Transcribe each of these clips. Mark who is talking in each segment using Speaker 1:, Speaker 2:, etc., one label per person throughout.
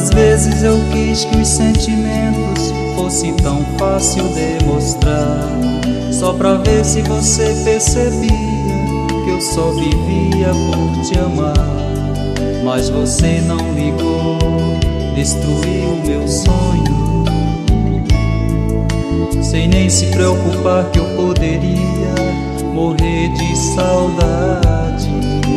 Speaker 1: Muitas vezes eu quis que os sentimentos fosse tão fácil demonstrar, só pra ver se você percebia que eu só vivia por te amar. Mas você não ligou, destruiu meu sonho, sem nem se preocupar que eu poderia morrer de saudade.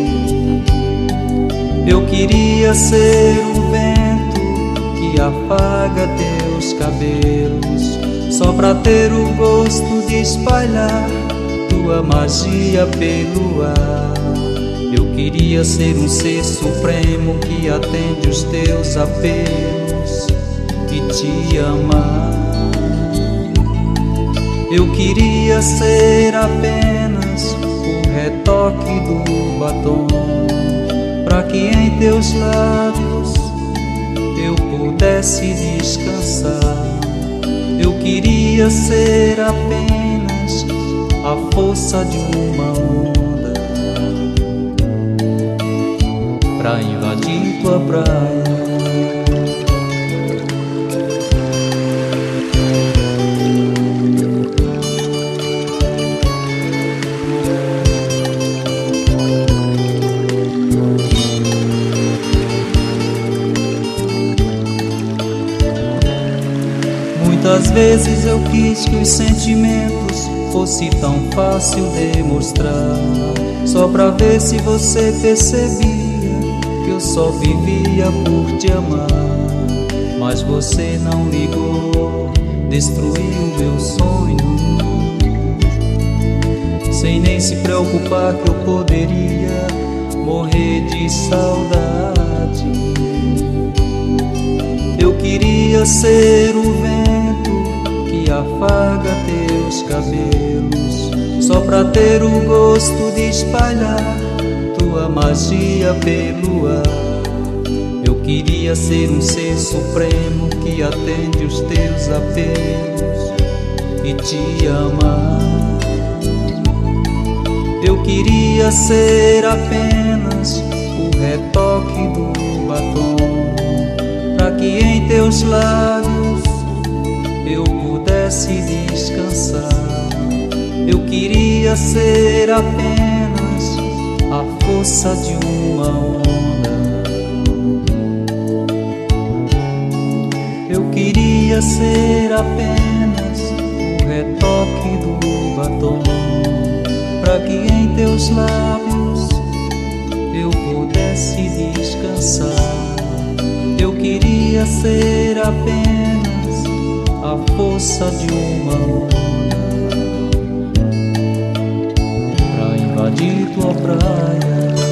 Speaker 1: Eu queria ser o vento que apaga teus cabelos, só pra ter o gosto de espalhar tua magia pelo ar. Eu queria ser um ser supremo que atende os teus apelos e te amar. Eu queria ser apenas o retoque do batom, pra que em teus lábios eu pudesse descansar. Eu queria ser apenas a força de uma onda pra invadir tua praia. Muitas vezes eu quis que os sentimentos fosse tão fácil demonstrar, só pra ver se você percebia que eu só vivia por te amar. Mas você não ligou, destruiu meu sonho, sem nem se preocupar que eu poderia morrer de saudade. Eu queria ser o vento que afaga teus cabelos, só pra ter o gosto de espalhar tua magia pelo ar. Eu queria ser um ser supremo que atende os teus apelos e te amar. Eu queria ser apenas o retoque do batom, pra que em teus lábios eu pudesse descansar. Eu queria ser apenas a força de uma onda. Eu queria ser apenas o retoque do batom, pra que em teus lábios eu pudesse descansar. Eu queria ser apenas a força de uma onda pra invadir tua praia.